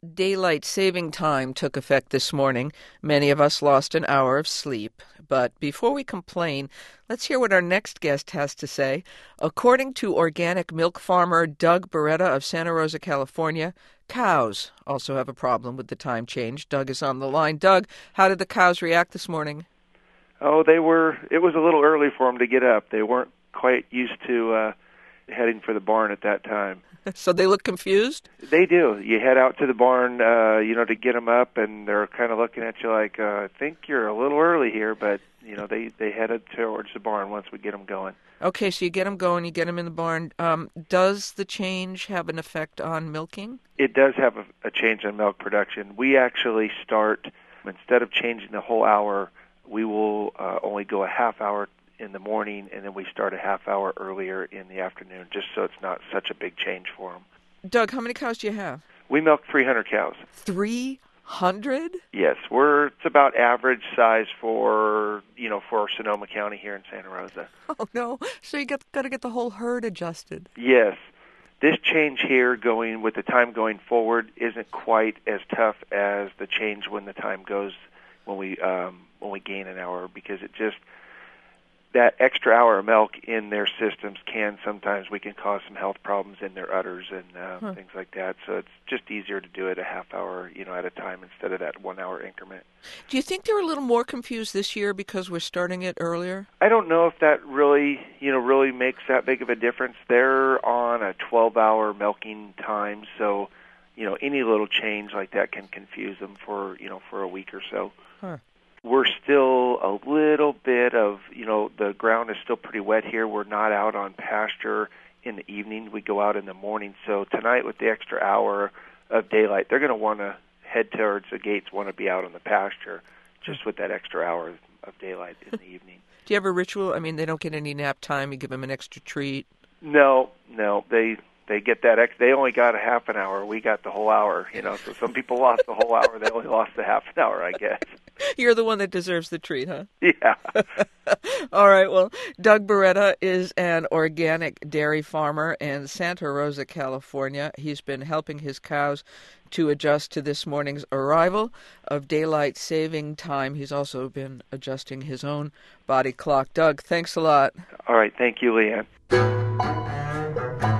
Daylight saving time took effect this morning. Many of us lost an hour of sleep. But before we complain, let's hear what our next guest has to say. According to organic milk farmer Doug Beretta of Santa Rosa, California, cows also have a problem with the time change. Doug is on the line. Doug, how did the cows react this morning? Oh, it was a little early for them to get up. They weren't quite used to heading for the barn at that time. So they look confused? They do. You head out to the barn, to get them up, and they're kind of looking at you like, I think you're a little early here, but, they headed towards the barn once we get them going. Okay, so you get them going, you get them in the barn. Does the change have an effect on milking? It does have a change on milk production. We actually start, instead of changing the whole hour, we will only go a half hour in the morning, and then we start a half hour earlier in the afternoon, just so it's not such a big change for them. Doug, how many cows do you have? We milk 300 cows. 300? Yes, it's about average size for Sonoma County here in Santa Rosa. Oh no! So you got to get the whole herd adjusted. Yes, this change here with the time going forward isn't quite as tough as the change when the time goes when we gain an hour, because that extra hour of milk in their systems we can cause some health problems in their udders and things like that. So it's just easier to do it a half hour, at a time instead of that 1 hour increment. Do you think they're a little more confused this year because we're starting it earlier? I don't know if that really makes that big of a difference. They're on a 12-hour milking time, so, any little change like that can confuse them for a week or so. Huh. We're still a little bit of, the ground is still pretty wet here. We're not out on pasture in the evening. We go out in the morning. So tonight with the extra hour of daylight, they're going to want to head towards the gates, want to be out on the pasture just with that extra hour of daylight in the evening. Do you have a ritual? I mean, they don't get any nap time. You give them an extra treat? No. They get that they only got a half an hour. We got the whole hour, So some people lost the whole hour. They only lost the half an hour, I guess. You're the one that deserves the treat, huh? Yeah. All right. Well, Doug Beretta is an organic dairy farmer in Santa Rosa, California. He's been helping his cows to adjust to this morning's arrival of daylight saving time. He's also been adjusting his own body clock. Doug, thanks a lot. All right. Thank you, Leanne.